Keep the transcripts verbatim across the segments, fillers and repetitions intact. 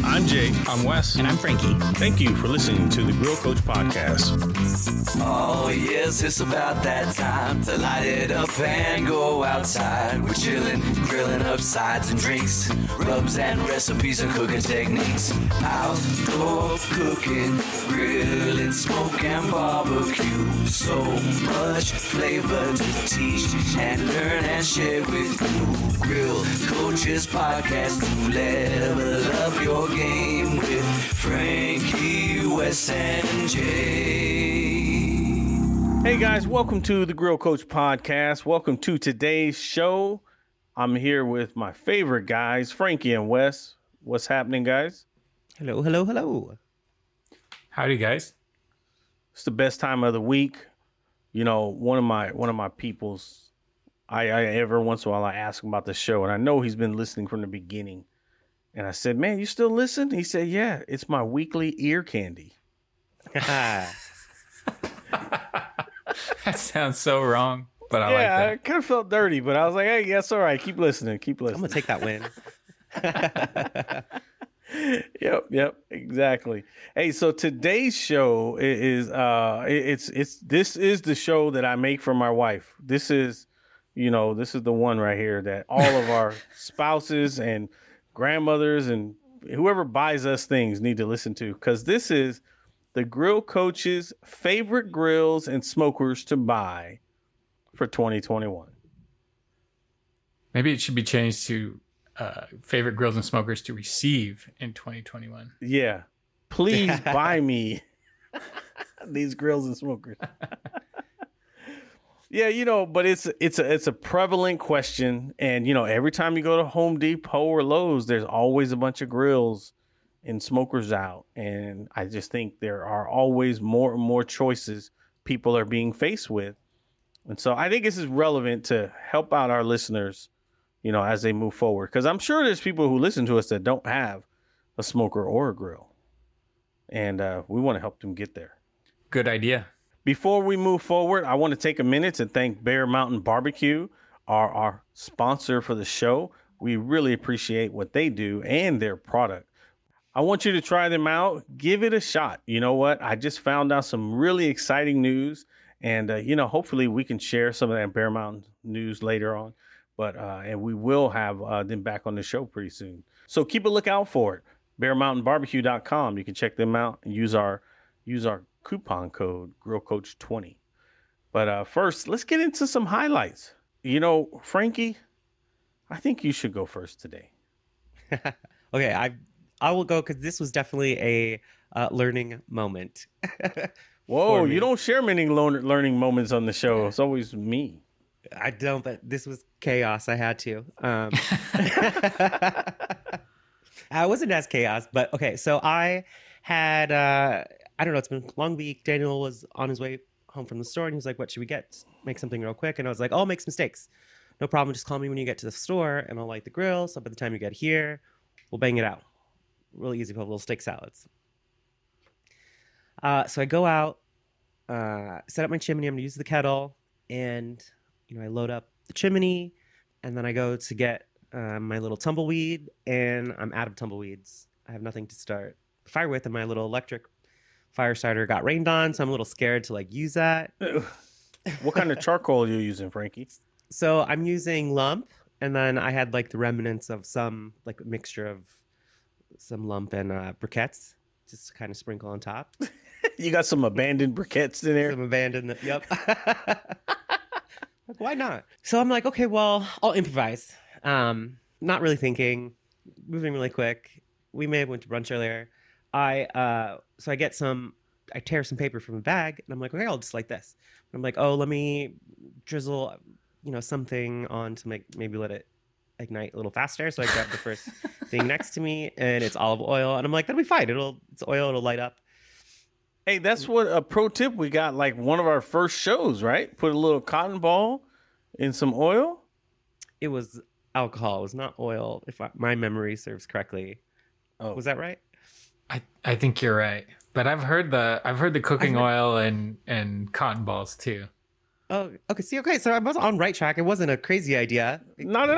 I'm Jay. I'm Wes. And I'm Frankie. Thank you for listening to the Grill Coach Podcast. Oh, yes, it's about that time to light it up and go outside. We're chilling, grilling up sides and drinks, rubs and recipes and cooking techniques. Outdoor cooking, grilling, smoke and barbecue. So much flavor to teach and learn and share with you. Grill Coaches Podcast to level up your game with Frankie, Wes, and Jay. Hey guys, welcome to the Grill Coach Podcast. Welcome to today's show. I'm here with my favorite guys, Frankie and Wes. What's happening, guys? Hello, hello, hello. Howdy, guys. It's the best time of the week. You know, one of my one of my people's, I, I every once in a while I ask him about the show, and I know he's been listening from the beginning. And I said, "Man, you still listen?" He said, "Yeah, it's my weekly ear candy." That sounds so wrong, but I yeah, like that. I kind of felt dirty, but I was like, "Hey, that's all right. Keep listening. Keep listening." I'm going to take that win. Yep, yep, exactly. Hey, so today's show is uh it's it's this is the show that I make for my wife. This is, you know, this is the one right here that all of our spouses and grandmothers and whoever buys us things need to listen to, because this is the Grill Coach's favorite grills and smokers to buy for twenty twenty-one. Maybe it should be changed to uh, favorite grills and smokers to receive in twenty twenty-one. Yeah. Please buy me these grills and smokers. Yeah, you know, but it's it's a it's a prevalent question, and you know, every time you go to Home Depot or Lowe's, there's always a bunch of grills and smokers out, and I just think there are always more and more choices people are being faced with, and so I think this is relevant to help out our listeners, you know, as they move forward, because I'm sure there's people who listen to us that don't have a smoker or a grill, and uh, we want to help them get there. Good idea. Before we move forward, I want to take a minute to thank Bear Mountain Barbecue, our, our sponsor for the show. We really appreciate what they do and their product. I want you to try them out. Give it a shot. You know what? I just found out some really exciting news, and, uh, you know, hopefully we can share some of that Bear Mountain news later on. But uh, and we will have uh, them back on the show pretty soon. So keep a lookout for it. bear mountain barbecue dot com. You can check them out and use our use our coupon code Grill Coach twenty. But uh, first, let's get into some highlights. You know, Frankie, I think you should go first today. Okay, I I will go because this was definitely a uh, learning moment. Whoa, you don't share many learn- learning moments on the show. It's always me. I don't, but this was chaos. I had to. Um, I wasn't as chaos, but okay. So I had, uh, I don't know, it's been a long week. Daniel was on his way home from the store, and he was like, "What should we get? Make something real quick." And I was like, "Oh, I'll make some steaks. No problem. Just call me when you get to the store, and I'll light the grill. So by the time you get here, we'll bang it out. Really easy, little steak salads." Uh, so I go out, uh, set up my chimney. I'm going to use the kettle, and you know, I load up the chimney, and then I go to get uh, my little tumbleweed, and I'm out of tumbleweeds. I have nothing to start the fire with, and my little electric fire starter got rained on, so I'm a little scared to like use that. What kind of charcoal are you using, Frankie? So I'm using lump, and then I had like the remnants of some like mixture of some lump and uh, briquettes, just to kind of sprinkle on top. You got some abandoned briquettes in there? Some abandoned, yep. Like, why not? So I'm like, okay, well, I'll improvise. Um, not really thinking, moving really quick. We may have went to brunch earlier. I uh, so I get some, I tear some paper from a bag, and I'm like, okay, I'll just like this. And I'm like, oh, let me drizzle, you know, something on to make maybe let it ignite a little faster. So I grab the first thing next to me, and it's olive oil, and I'm like, that'll be fine. It'll it's oil. It'll light up. Hey, that's what a pro tip we got, like one of our first shows, right? Put a little cotton ball in some oil. It was alcohol. It was not oil, if I, my memory serves correctly. Oh, was that right? I, I think you're right. But I've heard the I've heard the cooking heard... oil and, and cotton balls too. Oh, okay. See, okay. So I was on right track. It wasn't a crazy idea. Not at all.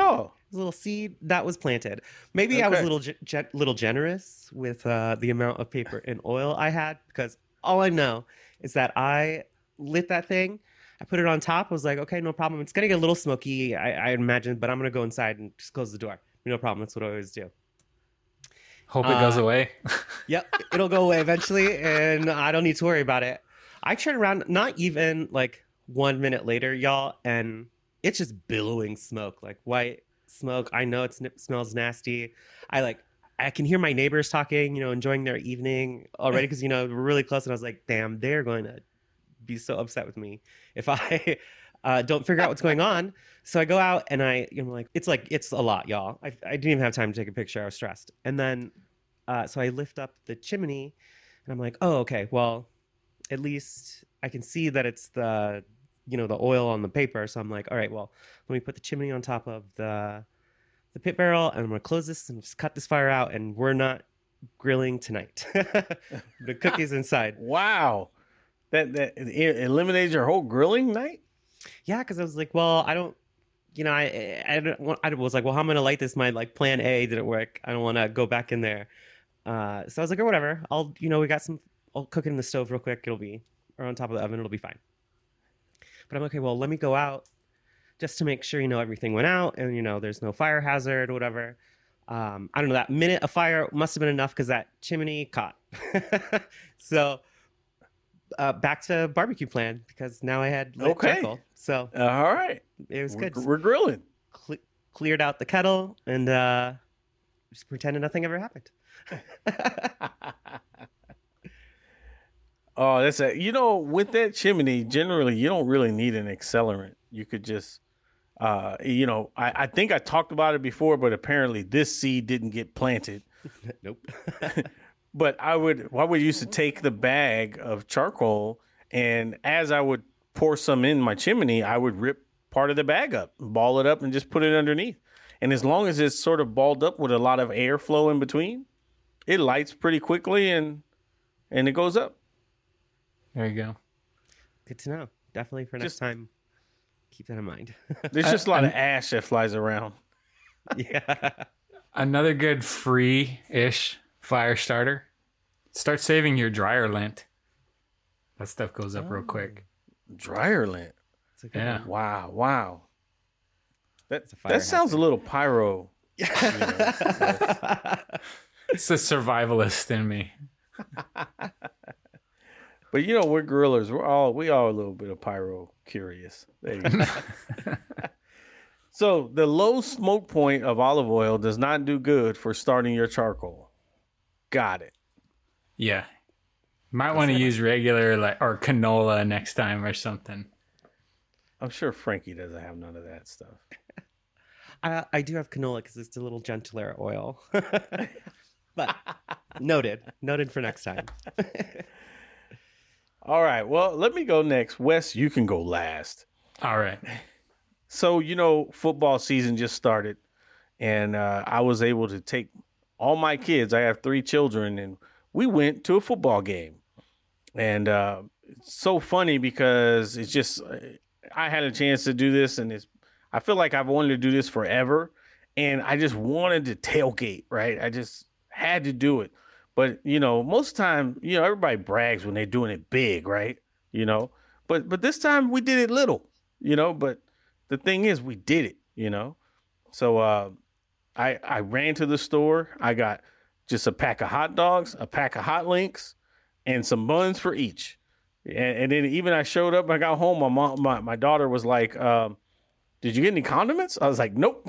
was a little seed that was planted. Maybe I was Okay. a little ge- ge- little generous with uh, the amount of paper and oil I had, because all I know is that I lit that thing. I put it on top. I was like, okay, no problem. It's gonna get a little smoky, I, I imagine, but I'm gonna go inside and just close the door. No problem. That's what I always do. Hope it goes Uh, away. Yep, it'll go away eventually, and I don't need to worry about it. I turn around, not even like one minute later, y'all, and it's just billowing smoke, like white smoke. I know it's, it smells nasty. I like, I can hear my neighbors talking, you know, enjoying their evening already, because, you know, we're really close, and I was like, damn, they're going to be so upset with me if I uh, don't figure out what's going on. So I go out and I, you know, like, it's like, it's a lot, y'all. I, I didn't even have time to take a picture. I was stressed. And then, uh, so I lift up the chimney and I'm like, oh, okay, well, at least I can see that it's the, you know, the oil on the paper. So I'm like, all right, well, let me put the chimney on top of the, the pit barrel, and I'm going to close this and just cut this fire out. And we're not grilling tonight. The cookies inside. Wow. That that it eliminated your whole grilling night? Yeah, because I was like, well, I don't, you know, I I, don't want, I was like, well, how am I gonna light this? My like plan A didn't work. I don't want to go back in there. Uh, so I was like, oh, whatever. I'll, you know, we got some. I'll cook it in the stove real quick. It'll be, or on top of the oven. It'll be fine. But I'm okay. Well, let me go out just to make sure, you know, everything went out and, you know, there's no fire hazard or whatever. Um, I don't know. That minute of fire must have been enough because that chimney caught. So. Uh, back to barbecue plan, because now I had lit Okay. charcoal, so Uh, all right. it was We're, good. we're grilling. Cle- cleared out the kettle and uh, just pretended nothing ever happened. Oh, that's a, you know, with that chimney, generally you don't really need an accelerant. You could just, uh, you know, I, I think I talked about it before, but apparently this seed didn't get planted. Nope. But I would, I would used to take the bag of charcoal, and as I would pour some in my chimney, I would rip part of the bag up, ball it up, and just put it underneath. And as long as it's sort of balled up with a lot of airflow in between, it lights pretty quickly and and it goes up. There you go. Good to know. Definitely for next Just- time. Keep that in mind. There's just a Uh, lot of and- ash that flies around. Yeah. Another good free-ish fire starter. Start saving your dryer lint. That stuff goes up real quick. Dryer lint. It's a good Yeah. one. Wow, wow. That a fire that sounds a little pyro. It's the survivalist in me. But you know, we're grillers. We're all we are a little bit of pyro curious. There you go. So the low smoke point of olive oil does not do good for starting your charcoal. Got it. Yeah. Might want to use regular like or canola next time or something. I'm sure Frankie doesn't have none of that stuff. I, I do have canola because it's a little gentler oil. But noted. Noted for next time. All right. Well, let me go next. Wes, you can go last. All right. So, you know, football season just started, and uh, I was able to take all my kids. I have three children, and we went to a football game. And uh, it's so funny because it's just, I had a chance to do this, and it's, I feel like I've wanted to do this forever, and I just wanted to tailgate, right? I just had to do it. But, you know, most of the time, you know, everybody brags when they're doing it big, right? You know, but but this time we did it little, you know, but the thing is we did it, you know? So uh, I I ran to the store. I got just a pack of hot dogs, a pack of hot links, and some buns for each. And, and then even I showed up, I got home, my mom, my, my daughter was like, um, did you get any condiments? I was like, nope.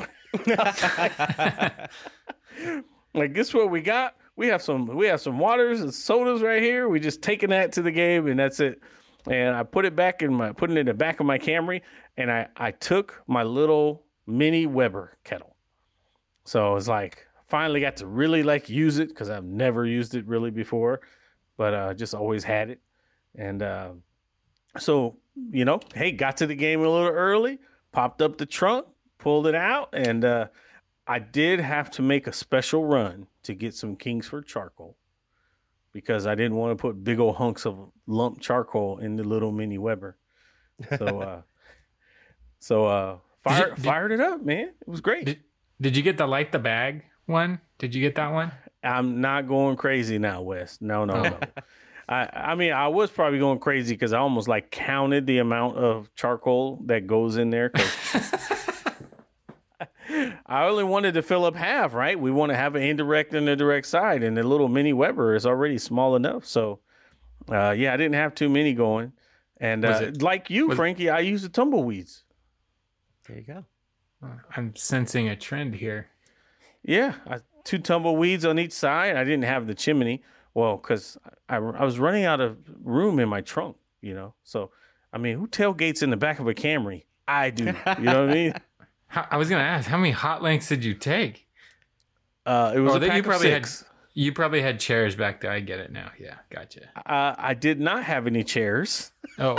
Like, this is what we got. We have some we have some waters and sodas right here. We just taking that to the game, and that's it. And I put it back in my putting it in the back of my Camry, and I, I took my little mini Weber kettle. So it's like finally got to really like use it because I've never used it really before, but uh, just always had it. And uh, so, you know, hey, got to the game a little early, popped up the trunk, pulled it out, and uh, I did have to make a special run to get some Kingsford charcoal because I didn't want to put big old hunks of lump charcoal in the little mini Weber. So, uh, so uh, fire, Did you- did- fired it up, man. It was great. Did, Did you get the light the bag one? Did you get that one? I'm not going crazy now, Wes. No, no, Oh. no. I, I mean, I was probably going crazy because I almost like counted the amount of charcoal that goes in there. 'Cause I only wanted to fill up half, right? We want to have an indirect and a direct side, and the little mini Weber is already small enough. So, uh, yeah, I didn't have too many going. And Was uh, it- like you, was- Frankie, I use the tumbleweeds. There you go. I'm sensing a trend here. Yeah, I, two tumbleweeds on each side. I didn't have the chimney. Well, because I, I was running out of room in my trunk, you know. So, I mean, who tailgates in the back of a Camry? I do. You know what I mean? How, I was gonna ask, how many hot links did you take? Uh, it was Oh, a then pack you of probably six. had you probably had chairs back there. I get it now. Yeah, gotcha. Uh, I did not have any chairs. Oh,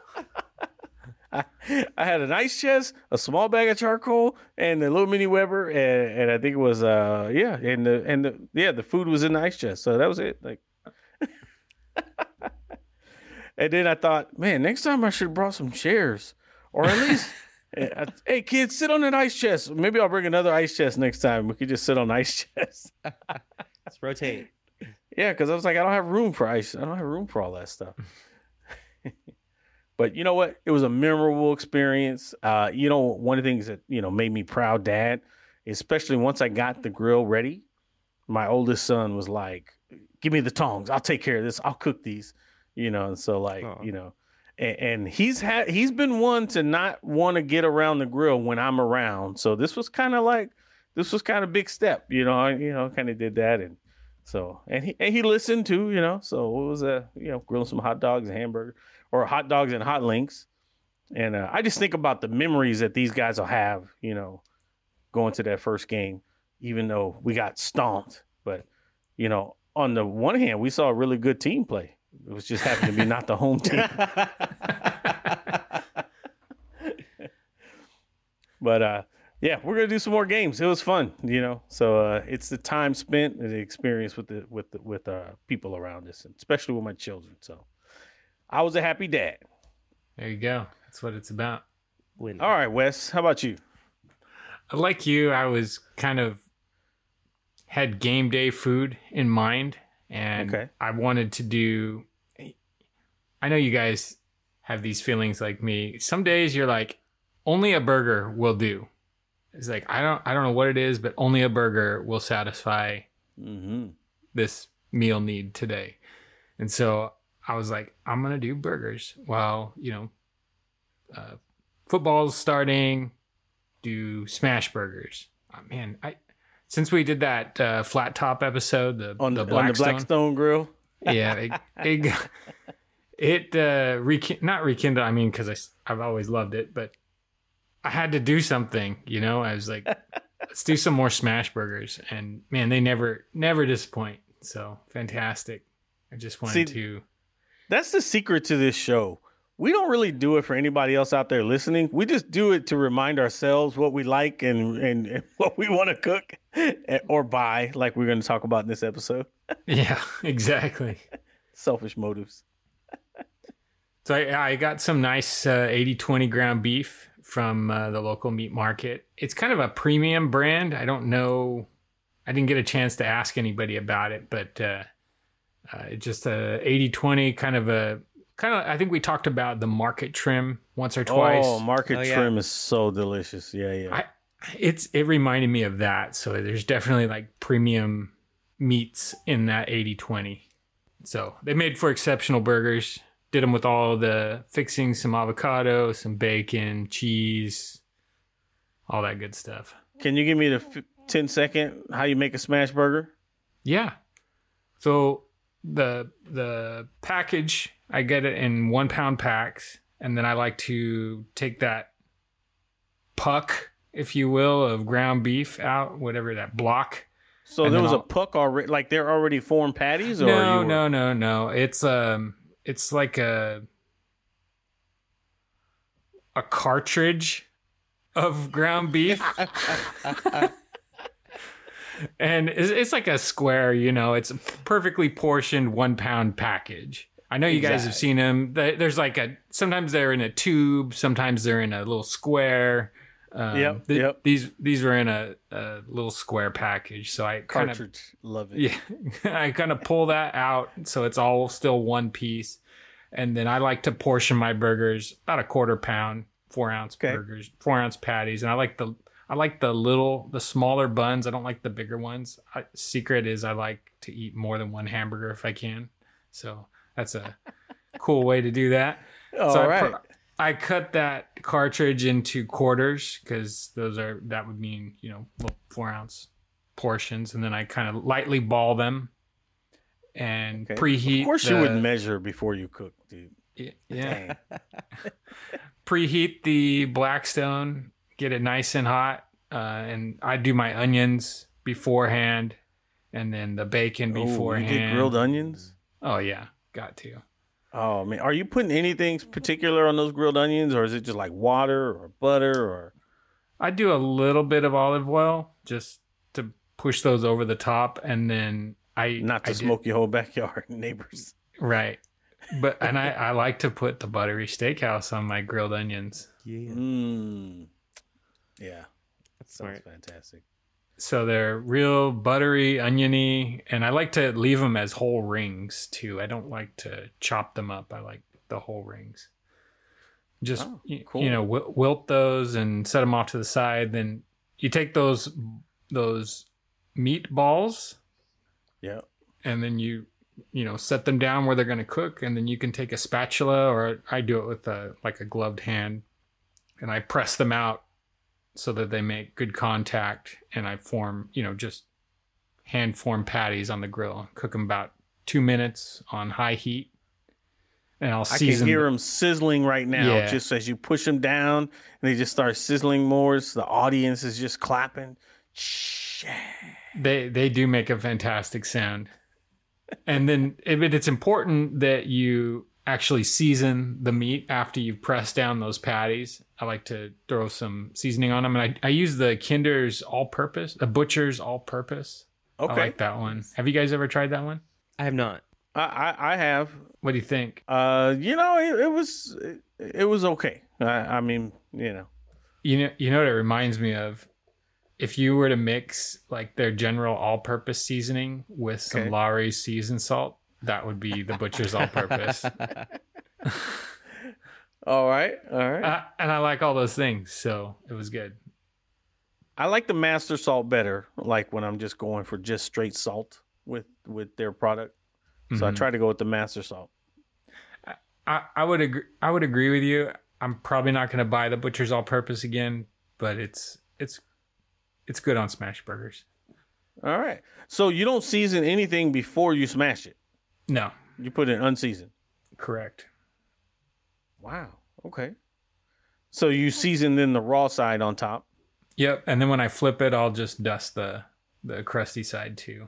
I had an ice chest, a small bag of charcoal, and a little mini Weber, and, and I think it was uh yeah, and the and the yeah the food was in the ice chest, so that was it. Like, and then I thought, man, next time I should have brought some chairs, or at least, eh, hey kids, sit on that ice chest. Maybe I'll bring another ice chest next time. We could just sit on the ice chest. Let's rotate. Yeah, because I was like, I don't have room for ice. I don't have room for all that stuff. But you know what? It was a memorable experience. Uh, you know, one of the things that, you know, made me proud dad, especially once I got the grill ready, my oldest son was like, give me the tongs. I'll take care of this. I'll cook these, you know. And so like, Aw. you know, and, and he's had, he's been one to not want to get around the grill when I'm around. So this was kind of like, this was kind of big step, you know, I, you know, kind of did that. And so, and he, and he listened too, you know, so it was a, you know, grilling some hot dogs and hamburger. Or hot dogs and hot links. And uh, I just think about the memories that these guys will have, you know, going to that first game, even though we got stomped. But, you know, on the one hand, we saw a really good team play. It was just happened to be not the home team. But, uh, yeah, we're going to do some more games. It was fun, you know. So uh, it's the time spent and the experience with the with the, with uh, people around us, and especially with my children. So I was a happy dad. there you go. That's what it's about. Win. All right, Wes, how about you? Like you, I was kind of had game day food in mind, and Okay. I wanted to do. I know you guys have these feelings like me. Some days you're like, only a burger will do. It's like I don't, I don't know what it is, but only a burger will satisfy Mm-hmm. this meal need today. And so I was like, I'm going to do burgers while, you know, uh, football's starting, do smash burgers. Oh, man, I since we did that uh, flat top episode, the, On the the, on the Blackstone, Blackstone grill. yeah, it, it, got- it uh, reki- not rekindled, I mean, because I, s- I've always loved it, but I had to do something, you know? I was like, let's do some more smash burgers. And man, they never, never disappoint. So fantastic. I just wanted See, to. That's the secret to this show. We don't really do it for anybody else out there listening. We just do it to remind ourselves what we like and, and, and what we want to cook or buy, like we're going to talk about in this episode. Yeah, exactly. Selfish motives. So I, I got some nice uh, eighty twenty ground beef from uh, the local meat market. It's kind of a premium brand. I don't know. I didn't get a chance to ask anybody about it, but uh, uh, it's just a eighty twenty kind of a kind of. I think we talked about the market trim once or twice. Oh, market Oh, yeah. trim is so delicious. Yeah, yeah. I, it's it reminded me of that. So there's definitely like premium meats in that eighty twenty. So they made for exceptional burgers. Did them with all the fixings, some avocado, some bacon, cheese, all that good stuff. Can you give me the f- ten second how you make a smash burger? Yeah. So the the package, I get it in one pound packs, and then I like to take that puck, if you will, of ground beef out, whatever that block. So And there then was a I'll- puck already, like they're already formed patties, or No, you were- no, no, no. It's um, it's like a a cartridge of ground beef, and it's, it's like a square. You know, it's a perfectly portioned one pound package. I know you guys have seen them. There's like a sometimes they're in a tube, sometimes they're in a little square. Um, Yep, th- yep. These these were in a, a little square package, so I kind of Cartridge. Love it. yeah, I kind of pull that out so it's all still one piece, and then I like to portion my burgers about a quarter pound, four ounce Okay. burgers, four ounce patties, and I like the I like the little the smaller buns. I don't like the bigger ones. I, secret is I like to eat more than one hamburger if I can, so that's a cool way to do that. All so I right. put- I cut that cartridge into quarters because those are that would mean you know little four ounce portions, and then I kind of lightly ball them and Okay. preheat. Of course, the, you would measure before you cook, dude. y- Yeah, Dang. preheat the Blackstone, get it nice and hot, uh, and I do my onions beforehand, and then the bacon Oh, you beforehand. did grilled onions? Oh yeah, got to. Oh man, are you putting anything particular on those grilled onions, or is it just like water or butter or? I do a little bit of olive oil just to push those over the top, and then I Not to I did- smoke your whole backyard neighbors. right. But and I, I like to put the buttery steakhouse on my grilled onions. Yeah, Mm. Yeah, that's sounds smart. fantastic. So they're real buttery, oniony, and I like to leave them as whole rings too. I don't like to chop them up. I like the whole rings. Just Oh, y- cool. you know, wi- wilt those and set them off to the side. Then you take those those meatballs Yeah. and then you you know set them down where they're going to cook, and then you can take a spatula, or I do it with a like a gloved hand, and I press them out so that they make good contact, and I form you know just hand form patties on the grill. Cook them about two minutes on high heat, and I'll I season. can hear them sizzling right now, Yeah. just as you push them down, and they just start sizzling more. So the audience is just clapping. Shh. They they do make a fantastic sound. And then it, it's important that you actually season the meat after you've pressed down those patties. I like to throw some seasoning on them, and I, I use the Kinder's All-Purpose, the Butcher's All-Purpose. Okay, I like that one. Have you guys ever tried that one? I have not. I, I I have. What do you think? Uh, you know, it, it was it, it was okay. I, I mean, you know, You know, you know what it reminds me of? If you were to mix like their general all-purpose seasoning with some Okay. Lawry's seasoned salt, that would be the Butcher's All-Purpose. all right, all right. Uh, and I like all those things, so it was good. I like the master salt better. Like when I'm just going for just straight salt with with their product. So I Mhm. try to go with the master salt. I, I would agree. I would agree with you. I'm probably not going to buy the Butcher's All-Purpose again, but it's it's it's good on smash burgers. All right. So you don't season anything before you smash it. No, You put it unseasoned. correct. Wow. Okay. So you season then the raw side on top. Yep. And then when I flip it, I'll just dust the the crusty side too.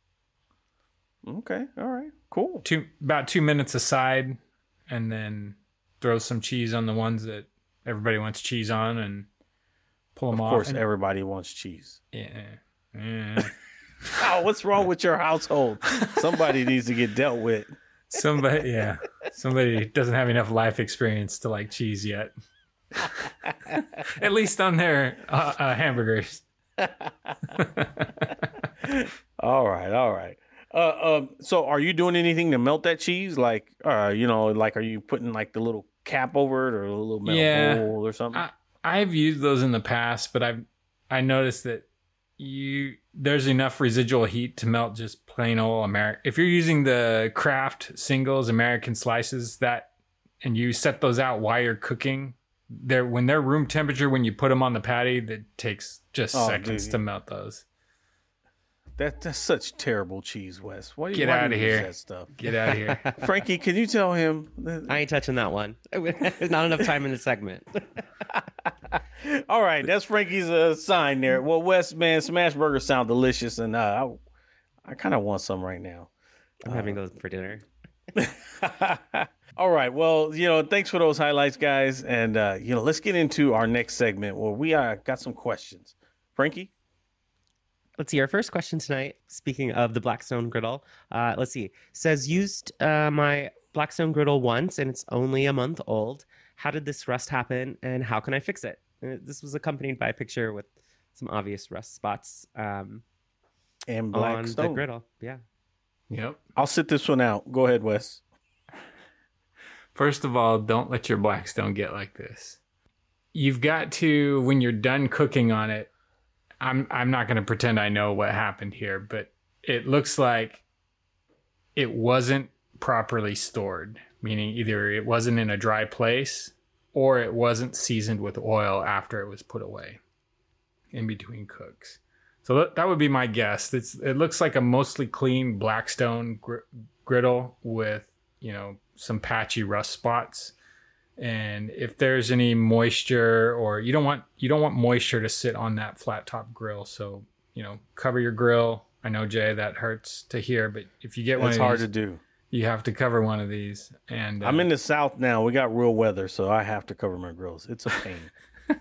Okay. All right. Cool. Two about two minutes aside, and then throw some cheese on the ones that everybody wants cheese on, and pull them Of off. course, and- everybody wants cheese. yeah. Yeah. Oh, what's wrong with your household? Somebody needs to get dealt with. Somebody, yeah, somebody doesn't have enough life experience to like cheese yet. At least on their uh, uh, hamburgers. All right. All right. Uh, um, so are you doing anything to melt that cheese? Like, uh, you know, like, are you putting like the little cap over it or a little metal Yeah. bowl or something? I, I've used those in the past, but I've I noticed that you there's enough residual heat to melt just plain old American. If you're using the Kraft singles American slices that, and you set those out while you're cooking, they're when they're room temperature when you put them on the patty, that takes just Oh, seconds dude. to melt those. That that's such terrible cheese, Wes. Why do you Get why do outta you use here. That stuff. Get out of here. Frankie, can you tell him? that- I ain't touching that one. There's not enough time in the segment. All right, that's Frankie's uh, sign there. Well, Wes, man, smash burgers sound delicious, and uh, I, I kind of want some right now. I'm having those for dinner. All right, well, you know, thanks for those highlights, guys, and uh, you know, let's get into our next segment where we uh, got some questions. Frankie. Let's see. Our first question tonight, speaking of the Blackstone griddle, uh, let's see. Says, used uh, my Blackstone griddle once and it's only a month old. How did this rust happen and how can I fix it? And it- this was accompanied by a picture with some obvious rust spots um, And black on stone. the griddle. Yeah. Yep. I'll sit this one out. Go ahead, Wes. First of all, don't let your Blackstone get like this. You've got to, when you're done cooking on it, I'm I'm not going to pretend I know what happened here, but it looks like it wasn't properly stored, meaning either it wasn't in a dry place or it wasn't seasoned with oil after it was put away in between cooks. So that, that would be my guess. It's, it looks like a mostly clean Blackstone gr- griddle with, you know, some patchy rust spots. And if there's any moisture, or you don't want you don't want moisture to sit on that flat top grill, so you know, cover your grill. I know, Jay, that hurts to hear, but if you get one It's of hard these, to do. you have to cover one of these. And uh, I'm in the South now. We got real weather, so I have to cover my grills. It's a pain.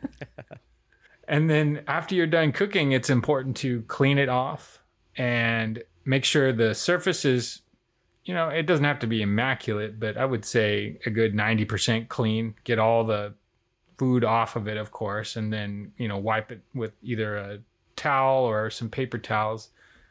And then after you're done cooking, it's important to clean it off and make sure the surface is, you know, it doesn't have to be immaculate, but I would say a good ninety percent clean. Get all the food off of it, of course, and then, you know, wipe it with either a towel or some paper towels.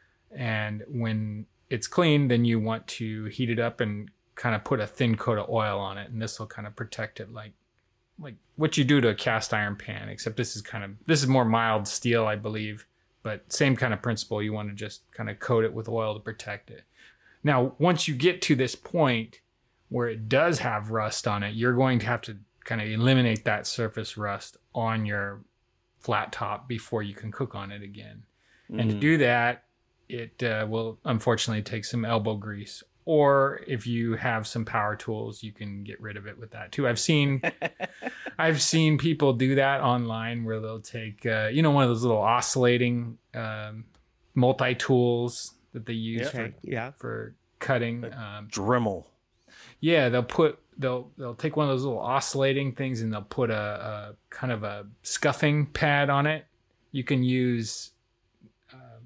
And when it's clean, then you want to heat it up and kind of put a thin coat of oil on it. And this will kind of protect it like like what you do to a cast iron pan, except this is kind of, this is more mild steel, I believe, but same kind of principle. You want to just kind of coat it with oil to protect it. Now, once you get to this point where it does have rust on it, you're going to have to kind of eliminate that surface rust on your flat top before you can cook on it again. Mm. And to do that, it uh, will unfortunately take some elbow grease. Or if you have some power tools, you can get rid of it with that too. I've seen, I've seen people do that online where they'll take, uh, you know, one of those little oscillating um, multi tools that they use Okay, for yeah. for cutting. Um, Dremel. yeah, they'll put they'll they'll take one of those little oscillating things and they'll put a, a kind of a scuffing pad on it. You can use um,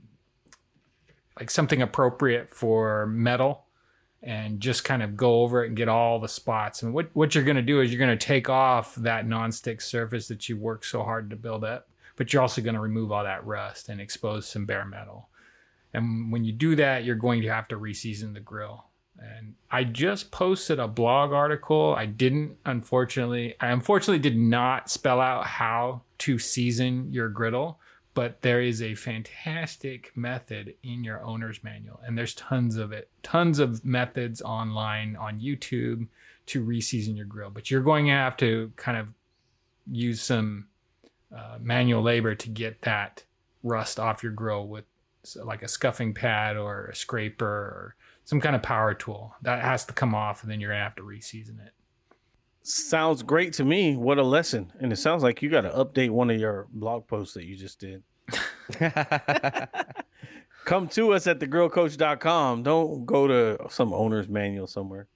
like something appropriate for metal and just kind of go over it and get all the spots. And what, what you're going to do is you're going to take off that nonstick surface that you worked so hard to build up, but you're also going to remove all that rust and expose some bare metal. And when you do that, you're going to have to reseason the grill. And I just posted a blog article. I didn't, unfortunately, I unfortunately did not spell out how to season your griddle, but there is a fantastic method in your owner's manual. And there's tons of it, tons of methods online on YouTube to reseason your grill. But you're going to have to kind of use some uh, manual labor to get that rust off your grill with like a scuffing pad or a scraper or some kind of power tool. That has to come off, and then you're going to have to reseason it. Sounds great to me. What a lesson. And it sounds like you got to update one of your blog posts that you just did. Come to us at the grill coach dot com. Don't go to some owner's manual somewhere.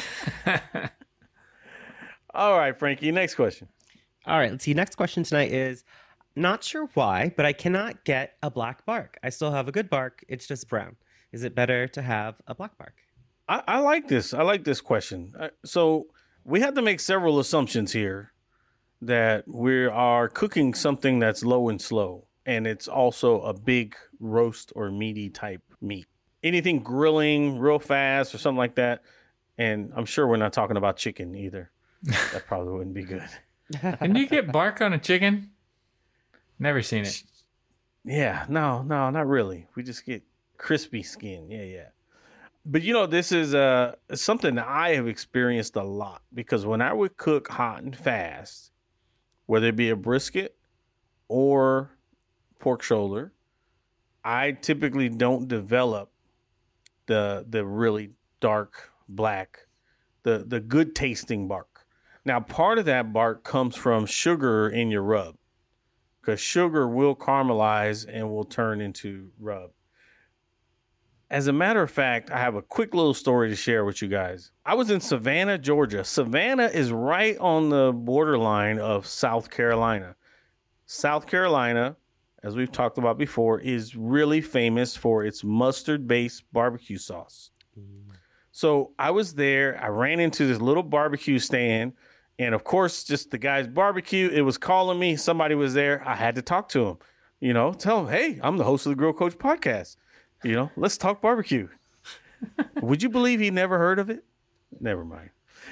All right, Frankie, next question. All right, let's see. Next question tonight is, not sure why, but I cannot get a black bark. I still have a good bark. It's just brown. Is it better to have a black bark? I, I like this. I like this question. Uh, so we have to make several assumptions here that we are cooking something that's low and slow, and it's also a big roast or meaty type meat. Anything grilling real fast or something like that, and I'm sure we're not talking about chicken either. That probably wouldn't be good. Can you get bark on a chicken? Never seen it. Yeah, no, no, not really. We just get crispy skin. Yeah, yeah. But you know, this is uh something that I have experienced a lot, because when I would cook hot and fast, whether it be a brisket or pork shoulder, I typically don't develop the the really dark black, the the good tasting bark. Now, part of that bark comes from sugar in your rub, because sugar will caramelize and will turn into rub. As a matter of fact, I have a quick little story to share with you guys. I was in Savannah, Georgia. Savannah is right on the borderline of South Carolina. South Carolina, as we've talked about before, is really famous for its mustard-based barbecue sauce. Mm. So I was there. I ran into this little barbecue stand. And of course, just the guy's barbecue, it was calling me. Somebody was there. I had to talk to him, you know, tell him, hey, I'm the host of the Grill Coach podcast. You know, let's talk barbecue. Would you believe he never heard of it? Never mind.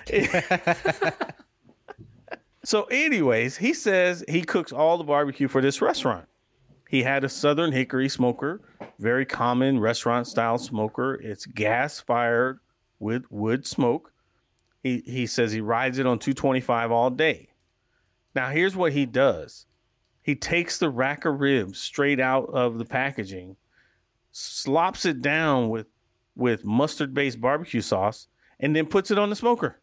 So anyways, he says he cooks all the barbecue for this restaurant. He had a Southern Hickory smoker, very common restaurant style smoker. It's gas fired with wood smoke. He he says he rides it on two twenty-five all day. Now here's what he does. He takes the rack of ribs straight out of the packaging, slops it down with with mustard-based barbecue sauce, and then puts it on the smoker.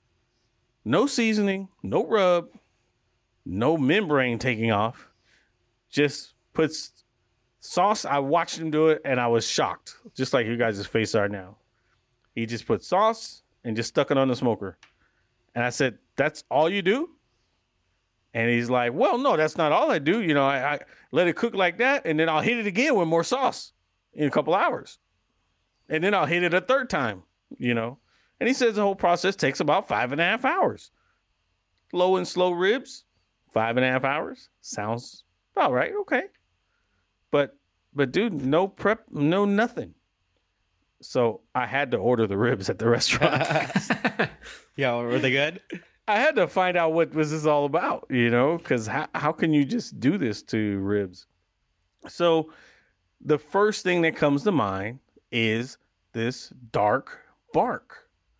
No seasoning, no rub, no membrane taking off. Just puts sauce. I watched him do it, and I was shocked, just like you guys' face are now. He just put sauce and just stuck it on the smoker. And I said, that's all you do? And he's like, well, no, that's not all I do. You know, I, I let it cook like that, and then I'll hit it again with more sauce in a couple hours. And then I'll hit it a third time, you know. And he says the whole process takes about five and a half hours. Low and slow ribs, five and a half hours. Sounds about right. Okay. But, but dude, no prep, no nothing. So I had to order the ribs at the restaurant. Yeah, were they good? I had to find out what was this all about, you know, because how, how can you just do this to ribs? So the first thing that comes to mind is this dark bark.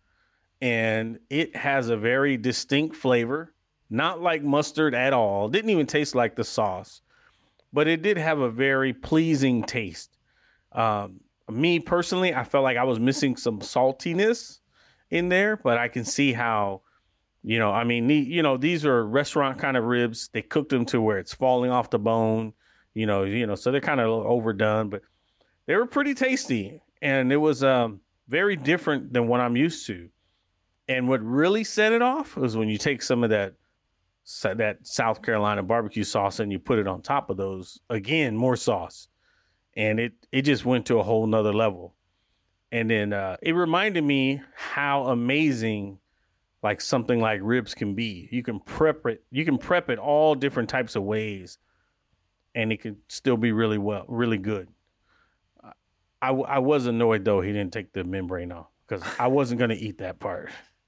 And it has a very distinct flavor, not like mustard at all. Didn't even taste like the sauce, but it did have a very pleasing taste. Um, me personally, I felt like I was missing some saltiness in there, but I can see how, you know, I mean, you know, these are restaurant kind of ribs. They cooked them to where it's falling off the bone, you know, you know, so they're kind of overdone, but they were pretty tasty. And it was um, very different than what I'm used to. And what really set it off was when you take some of that that South Carolina barbecue sauce and you put it on top of those, again, more sauce. And it, it just went to a whole nother level. And then uh, it reminded me how amazing like something like ribs can be. You can prep it. You can prep it all different types of ways, and it can still be really well, really good. I, I was annoyed, though, he didn't take the membrane off because I wasn't going to eat that part.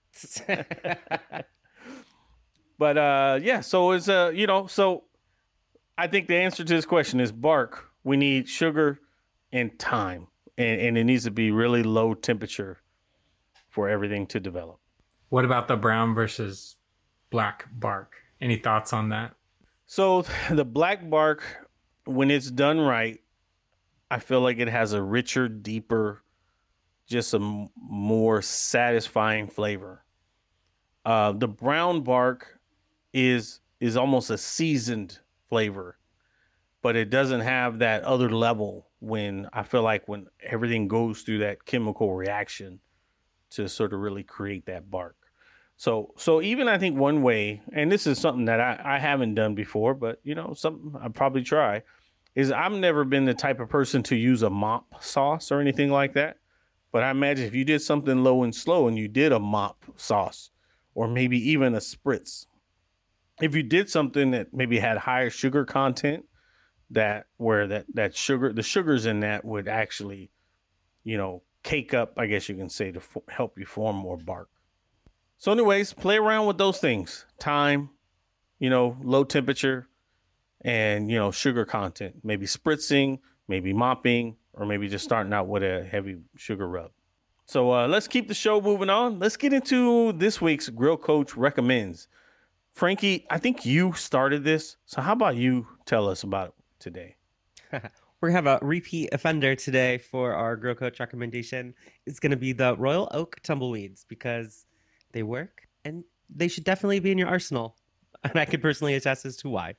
But uh, yeah, so it's uh, you know, so I think the answer to this question is bark. We need sugar and time, and, and it needs to be really low temperature for everything to develop. What about the brown versus black bark? Any thoughts on that? So the black bark, when it's done right, I feel like it has a richer, deeper, just a m- more satisfying flavor. Uh, the brown bark is is almost a seasoned flavor, but it doesn't have that other level when I feel like when everything goes through that chemical reaction to sort of really create that bark. So so even I think one way, and this is something that I, I haven't done before, but you know, something I'll probably try, is I've never been the type of person to use a mop sauce or anything like that. But I imagine if you did something low and slow and you did a mop sauce or maybe even a spritz, if you did something that maybe had higher sugar content, that where that, that sugar, the sugars in that would actually, you know, cake up, I guess you can say, to f- help you form more bark. So anyways, play around with those things. Time, you know, low temperature, and, you know, sugar content. Maybe spritzing, maybe mopping, or maybe just starting out with a heavy sugar rub. So uh, let's keep the show moving on. Let's get into this week's Grill Coach Recommends. Frankie, I think you started this. So how about you tell us about it today? We're going to have a repeat offender today for our Grill Coach recommendation. It's going to be the Royal Oak Tumbleweeds because they work and they should definitely be in your arsenal. And I could personally attest as to why.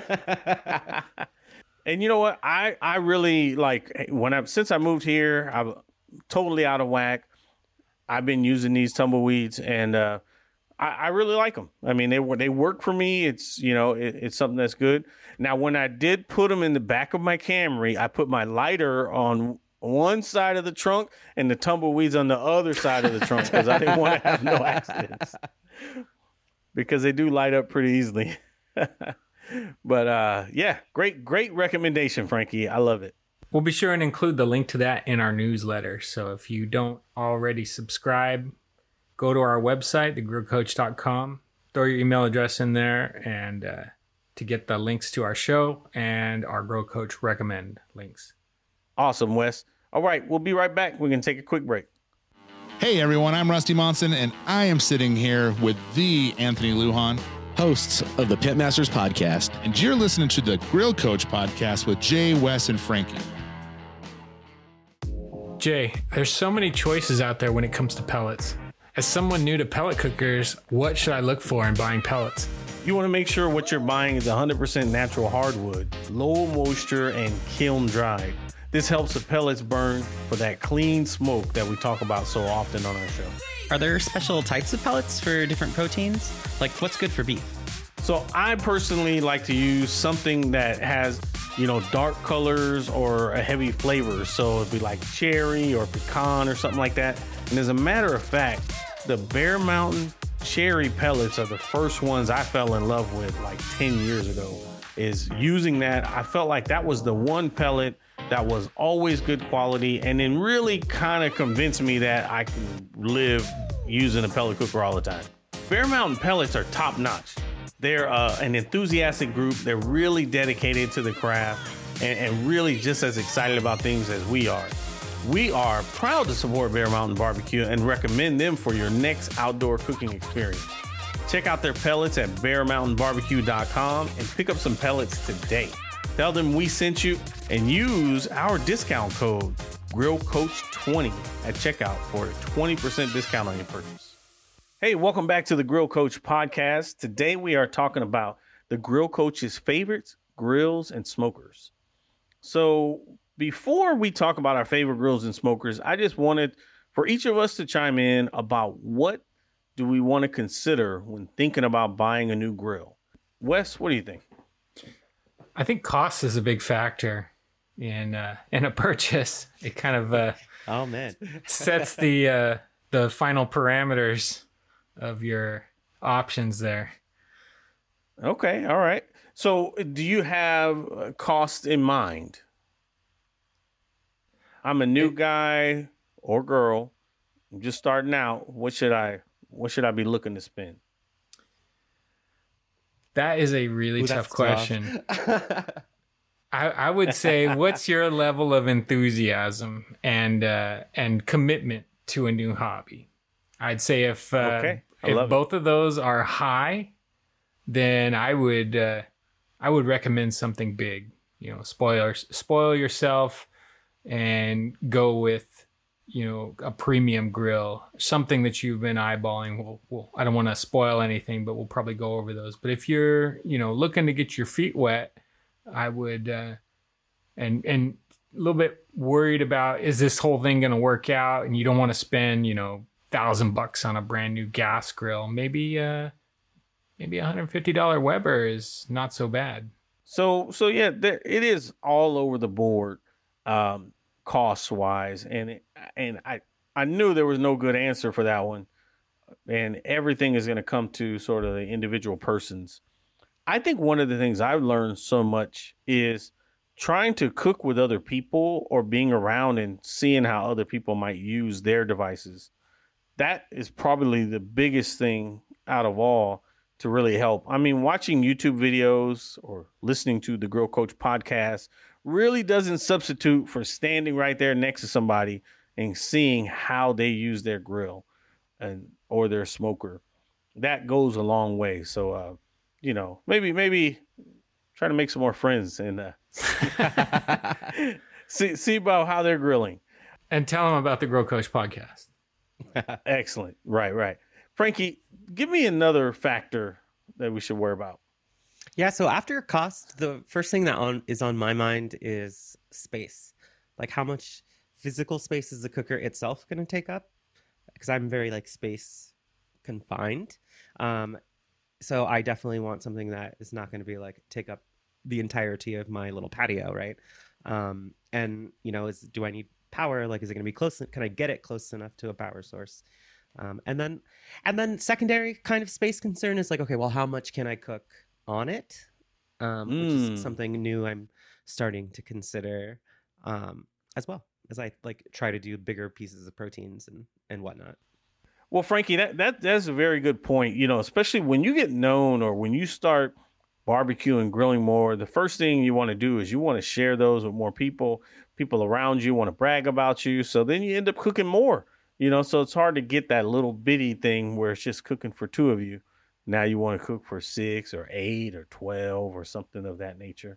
And you know what? I, I really like when I since I moved here, I'm totally out of whack. I've been using these tumbleweeds and uh, I, I really like them. I mean, they they work for me. It's, you know, it, it's something that's good. Now, when I did put them in the back of my Camry, I put my lighter on one side of the trunk and the tumbleweeds on the other side of the trunk because I didn't want to have no accidents. because they do light up pretty easily. But uh, yeah, great, great recommendation, Frankie. I love it. We'll be sure and include the link to that in our newsletter. So if you don't already subscribe, go to our website, the grill coach dot com, throw your email address in there, and uh, to get the links to our show and our Grill Coach recommend links. Awesome, Wes. All right, we'll be right back. We're going to take a quick break. Hey, everyone. I'm Rusty Monson, and I am sitting here with the Anthony Lujan. Hosts of the Pitmasters podcast. And you're listening to the Grill Coach podcast with Jay, Wes, and Frankie. Jay, there's so many choices out there when it comes to pellets. As someone new to pellet cookers, what should I look for in buying pellets? You want to make sure what you're buying is one hundred percent natural hardwood, low moisture, and kiln dried. This helps the pellets burn for that clean smoke that we talk about so often on our show. Are there special types of pellets for different proteins? Like, what's good for beef? So I personally like to use something that has, you know, dark colors or a heavy flavor. So it'd be like cherry or pecan or something like that. And as a matter of fact, the Bear Mountain cherry pellets are the first ones I fell in love with like ten years ago. Is using that. I felt like that was the one pellet that was always good quality, and then really kind of convinced me that I can live using a pellet cooker all the time. Bear Mountain pellets are top notch. They're uh, an enthusiastic group. They're really dedicated to the craft and, and really just as excited about things as we are. We are proud to support Bear Mountain Barbecue and recommend them for your next outdoor cooking experience. Check out their pellets at bear mountain barbecue dot com and pick up some pellets today. Tell them we sent you and use our discount code grill coach twenty at checkout for a twenty percent discount on your purchase. Hey, welcome back to the Grill Coach podcast. Today we are talking about the Grill Coach's favorites, grills, and smokers. So before we talk about our favorite grills and smokers, I just wanted for each of us to chime in about what do we want to consider when thinking about buying a new grill. Wes, what do you think? I think cost is a big factor in uh, in a purchase. It kind of uh, Oh man. sets the uh, the final parameters of your options there. Okay, all right. So do you have a cost in mind? I'm a new guy or girl. I'm just starting out. What should I what should I be looking to spend? That is a really Ooh, tough that's question. I, I would say, what's your level of enthusiasm and uh, and commitment to a new hobby? I'd say if uh, Okay, I if love it. both of those are high, then I would uh, I would recommend something big. You know, spoil spoil yourself and go with, you know, a premium grill, something that you've been eyeballing. We'll, we'll, I don't want to spoil anything, but we'll probably go over those. But if you're, you know, looking to get your feet wet, I would, uh, and, and a little bit worried about, is this whole thing going to work out? And you don't want to spend, you know, thousand bucks on a brand new gas grill. Maybe, uh, maybe a one hundred fifty dollars Weber is not so bad. So so yeah, there, it is all over the board. Um, cost wise, and it, and I I knew there was no good answer for that one, and everything is going to come to sort of the individual persons. I think one of the things I've learned so much is trying to cook with other people or being around and seeing how other people might use their devices. That is probably the biggest thing out of all to really help. I mean, watching YouTube videos or listening to the Grill Coach podcast really doesn't substitute for standing right there next to somebody and seeing how they use their grill and or their smoker. That goes a long way. So, uh, you know, maybe maybe try to make some more friends and uh, see see about how they're grilling. And tell them about the Grill Coach podcast. Excellent. Right, right. Frankie, give me another factor that we should worry about. Yeah, so after cost, the first thing that on is on my mind is space. Like how much physical space is the cooker itself going to take up? Because I'm very like space confined. Um, so I definitely want something that is not going to be like take up the entirety of my little patio, right? Um, and you know, is do I need power? Like, is it going to be close? Can I get it close enough to a power source? Um, and then, and then secondary kind of space concern is like, okay, well, how much can I cook on it? Um, Which Mm. is something new I'm starting to consider um, as well as I like try to do bigger pieces of proteins and and whatnot. Well, Frankie, that, that that's a very good point. You know, especially when you get known or when you start barbecuing, grilling more, the first thing you want to do is you want to share those with more people. People around you want to brag about you. So then you end up cooking more, you know, so it's hard to get that little bitty thing where it's just cooking for two of you. Now you want to cook for six or eight or twelve or something of that nature.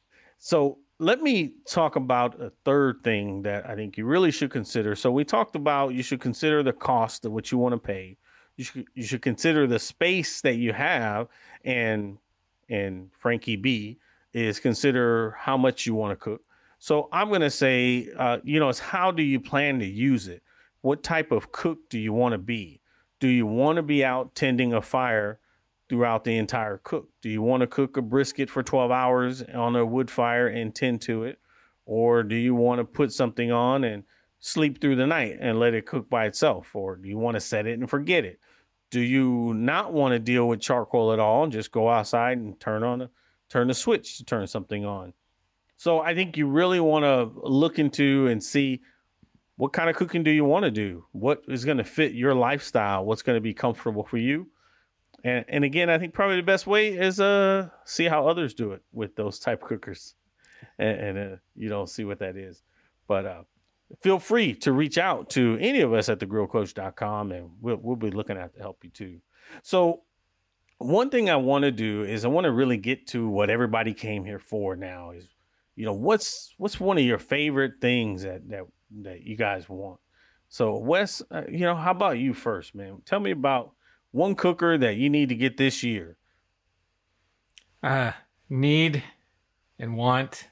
So let me talk about a third thing that I think you really should consider. So we talked about you should consider the cost of what you want to pay. You should you should consider the space that you have, and and Frankie B is consider how much you want to cook. So I'm going to say, uh, you know, it's how do you plan to use it? What type of cook do you want to be? Do you want to be out tending a fire throughout the entire cook? Do you want to cook a brisket for twelve hours on a wood fire and tend to it? Or do you want to put something on and sleep through the night and let it cook by itself? Or do you want to set it and forget it? Do you not want to deal with charcoal at all and just go outside and turn on a, turn the switch to turn something on? So I think you really want to look into and see what kind of cooking do you want to do? What is going to fit your lifestyle? What's going to be comfortable for you? And and again, I think probably the best way is uh see how others do it with those type cookers, and, and uh, you know, see what that is. But uh, feel free to reach out to any of us at the grill coach dot com, and we'll we'll be looking at to help you too. So one thing I want to do is I want to really get to what everybody came here for now is, you know, what's what's one of your favorite things that that that you guys want. So Wes, uh, you know, how about you first, man? Tell me about one cooker that you need to get this year. Uh, need and want.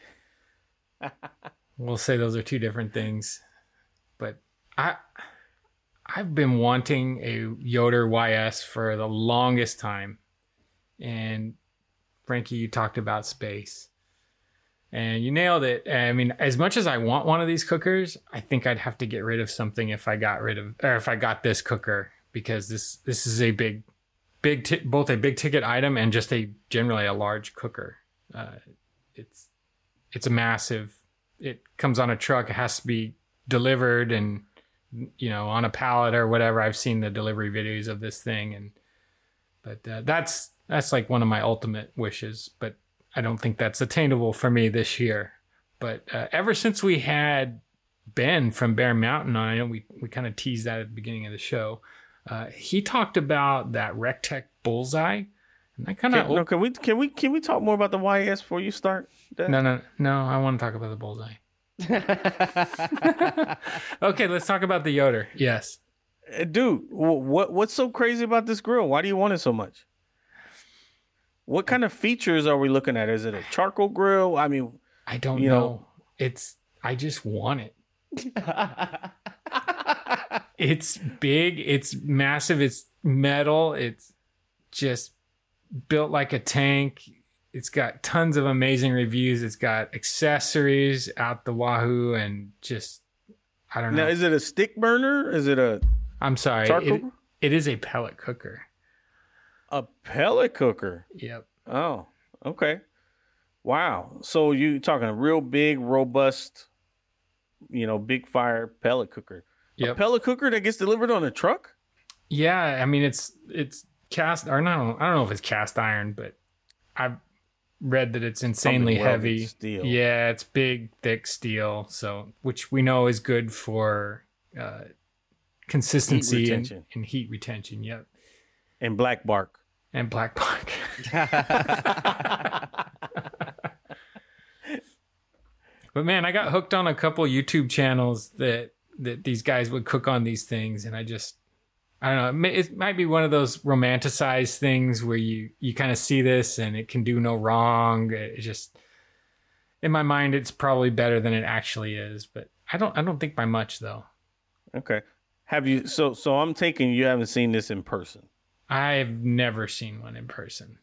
We'll say those are two different things. But I, I've been wanting a Yoder Y S for the longest time. And Frankie, you talked about space. And you nailed it. I mean, as much as I want one of these cookers, I think I'd have to get rid of something if I got rid of, or if I got this cooker. Because this this is a big, big t- both a big ticket item and just a generally a large cooker. Uh, it's it's a massive. It comes on a truck. It has to be delivered, and you know, on a pallet or whatever. I've seen the delivery videos of this thing, and but uh, that's that's like one of my ultimate wishes. But I don't think that's attainable for me this year. But uh, ever since we had Ben from Bear Mountain on, I know we we kind of teased that at the beginning of the show. Uh, he talked about that Rectech Bullseye, and that kind of no, can we can we can we talk more about the Y S before you start? That? No, no, no. I want to talk about the Bullseye. Okay, let's talk about the Yoder. Yes, uh, dude. What what's so crazy about this grill? Why do you want it so much? What kind of features are we looking at? Is it a charcoal grill? I mean, I don't you know. know. It's I just want it. It's big, it's massive, it's metal, it's just built like a tank. It's got tons of amazing reviews. It's got accessories out the wahoo, and just I don't know. Now, is it a stick burner? Is it a I'm sorry. charcoal? It, it is a pellet cooker. A pellet cooker? Yep. Oh, okay. Wow. So you talking a real big, robust, you know, big fire pellet cooker. Yep. A pellet cooker that gets delivered on a truck? Yeah, I mean it's it's cast or no, I don't know if it's cast iron, but I've read that it's insanely Something welded heavy steel. Yeah, it's big, thick steel, so which we know is good for uh, consistency Heat and, retention. and heat retention. Yep, And black bark. and black bark. But man, I got hooked on a couple YouTube channels that that these guys would cook on these things, and I just I don't know. It, may, it might be one of those romanticized things where you you kind of see this and it can do no wrong. It just in my mind, it's probably better than it actually is, but I don't I don't think by much though. Okay. Have you so so I'm taking you haven't seen this in person. I've never seen one in person.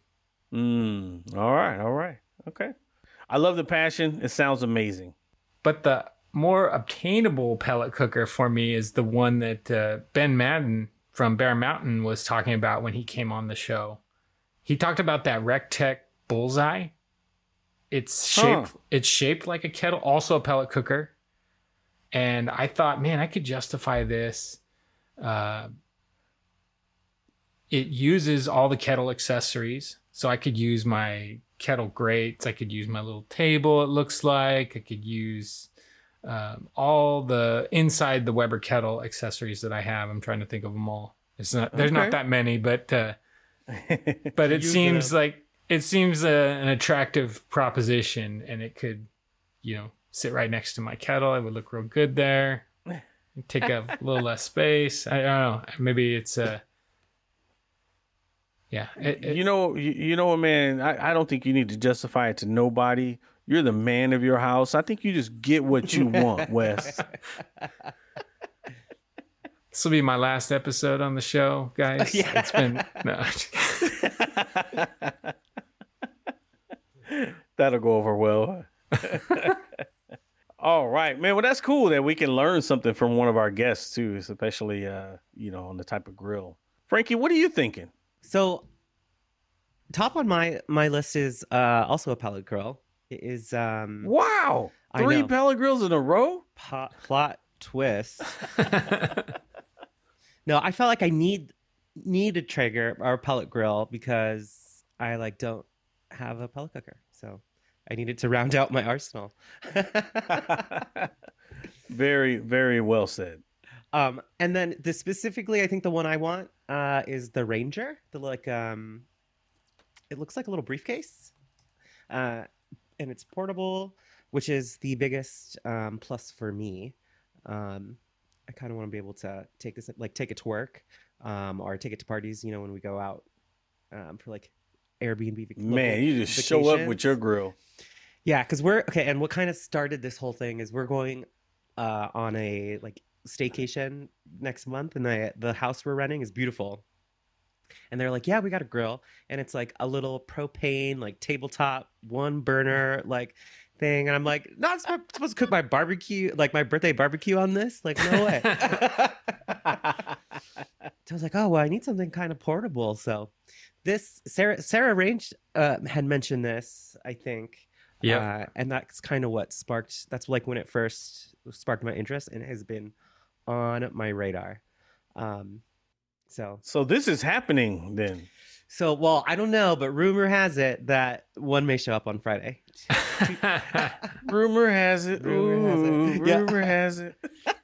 Mm. All right, all right. Okay. I love the passion. It sounds amazing. But the more obtainable pellet cooker for me is the one that uh, Ben Madden from Bear Mountain was talking about when he came on the show. He talked about that RecTech Bullseye. It's shaped huh. it's shaped like a kettle, also a pellet cooker. And I thought, man, I could justify this. Uh, it uses all the kettle accessories. So I could use my kettle grates. I could use my little table, it looks like. I could use um, all the inside the Weber kettle accessories that I have. I'm trying to think of them all. It's not, there's okay. not that many, but uh, but it seems them. like it seems a, an attractive proposition, and it could, you know, sit right next to my kettle. It would look real good there. Take up a little less space. I don't know. Maybe it's a. Uh, yeah. It, it, you know, you, you know what, man? I, I don't think you need to justify it to nobody. You're the man of your house. I think you just get what you want, Wes. This will be my last episode on the show, guys. Yeah. It's been no. That'll go over well. All right, man. Well, that's cool that we can learn something from one of our guests too, especially uh, you know, on the type of grill. Frankie, what are you thinking? So, top on my my list is uh, also a pellet grill. It is um, wow, three pellet grills in a row. Pot, plot twist. No, I felt like I need need a Traeger or a pellet grill because I like don't have a pellet cooker, so I needed to round out my arsenal. Very, very well said. Um, and then the specifically, I think the one I want uh, is the Ranger. The like, um, it looks like a little briefcase, uh, and it's portable, which is the biggest um, plus for me. Um, I kind of want to be able to take this, like take it to work, um, or take it to parties. You know, when we go out um, for like Airbnb. Vac- Man, you just vacations. Show up with your grill. Yeah, because we're okay. And what kind of started this whole thing is we're going uh, on a like staycation next month, and the the house we're renting is beautiful. And they're like, yeah, we got a grill, and it's like a little propane, like tabletop, one burner, like. Thing and I'm like, not supposed to cook my barbecue, like my birthday barbecue on this, like no way. So I was like, oh well, I need something kind of portable. So this Sarah Sarah Range uh, had mentioned this, I think, yeah, uh, and that's kind of what sparked. That's like when it first sparked my interest, and it has been on my radar. Um, so so this is happening then. So, well, I don't know, but rumor has it that one may show up on Friday. rumor has it. Rumor Ooh, has it. Yeah. Rumor has it.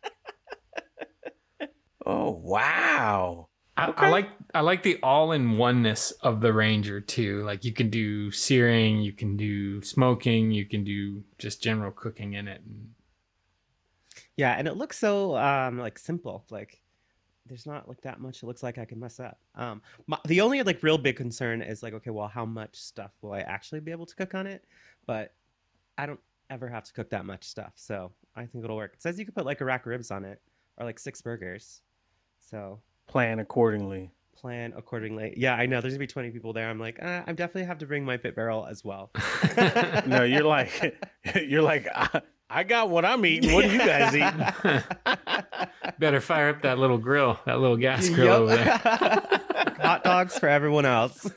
Oh, wow. I, Okay. I like I like the all-in-oneness of the Ranger too. Like you can do searing, you can do smoking, you can do just general cooking in it. Yeah, and it looks so um like simple. Like there's not like that much it looks like I can mess up. Um my, the only like real big concern is like, okay, well, how much stuff will I actually be able to cook on it? But I don't ever have to cook that much stuff, so I think it'll work. It says you could put like a rack of ribs on it or like six burgers. So Plan accordingly. Plan accordingly. Yeah, I know there's gonna be twenty people there. I'm like, uh, I definitely have to bring my pit barrel as well. No, you're like, you're like, I, I got what I'm eating. What are you guys eating? Better fire up that little grill, that little gas grill over there. Hot dogs for everyone else.